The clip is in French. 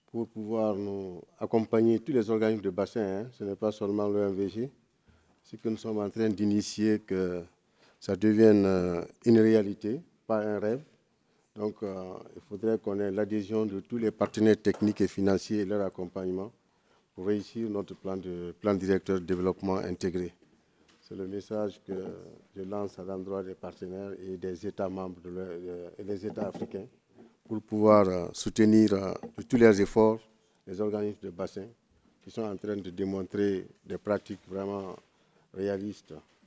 pour pouvoir nous accompagner tous les organismes de bassin, ce n'est pas seulement l'OMVG, c'est que nous sommes en train d'initier que ça devienne une réalité, pas un rêve. Donc, il faudrait qu'on ait l'adhésion de tous les partenaires techniques et financiers et leur accompagnement pour réussir notre plan directeur de développement intégré. C'est le message que je lance à l'endroit des partenaires et des États membres et des États africains pour pouvoir soutenir de tous les efforts les organismes de bassin qui sont en train de démontrer des pratiques vraiment réalistes